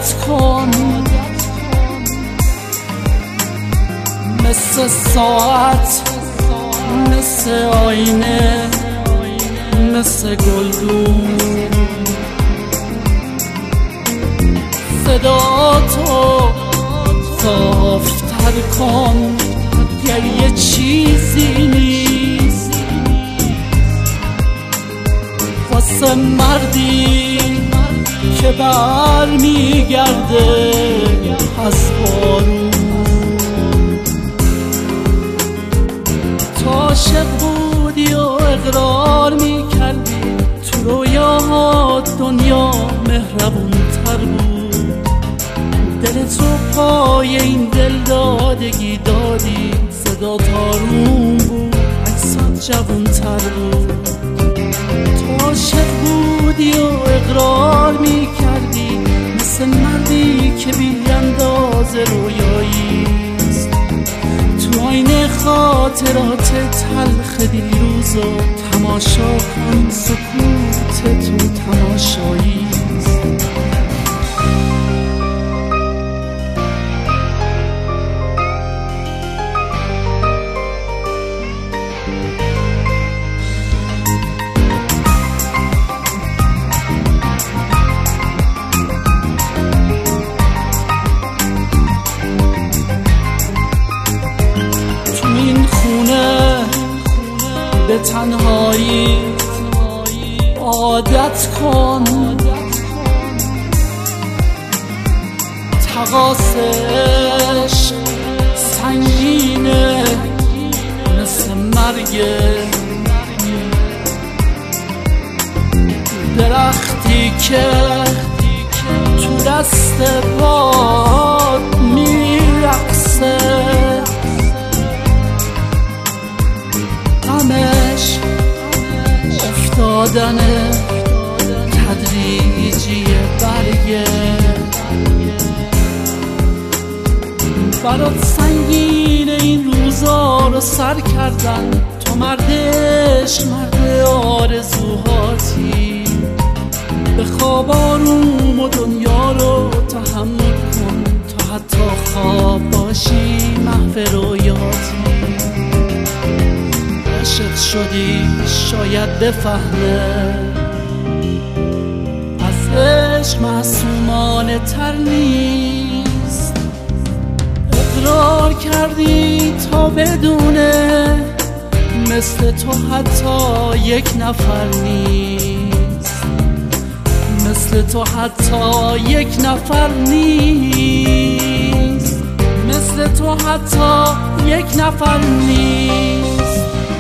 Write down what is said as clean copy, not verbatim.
عادت کن، مثل ساعت، مثل آینه، مثل گلدون. صدا تو صافتر کن، گریه چیزی نیست واسه مردی که بر میگرده از بارون. تو عاشق بودی و اقرار میکردی، تو رویاهات دنیا مهربون تر بود. دل تو پای این دل دادگی دادی، صدا تارون بود، عکسات جوون تر بود. تو عاشق بودی و اقرار میکردی، مثل مردی که بی اندازه رویاییست. تو آینه خاطرات تلخ دیروزو تماشا کن، سکوت تو تماشاییست. به تنهایی عادت کن، تقاسش سنگینه مثل مرگ. درختی که تو دست باد میرقصه، غمش افتادن تدریجی برگه. برات سنگین این روزا رو سر کردن، تو مردش مرد آرزوهاتی. به خواب آروم و دنیا رو تحمل کن، تا حتی خواب باشی محو رویاتی. عاشق شدی شاید بفهمه، از عشق معصومانه تر نیست. اقرار کردی تا بدونه، مثل تو حتی یک نفر نیست. مثل تو حتی یک نفر نیست. مثل تو حتی یک نفر نیست.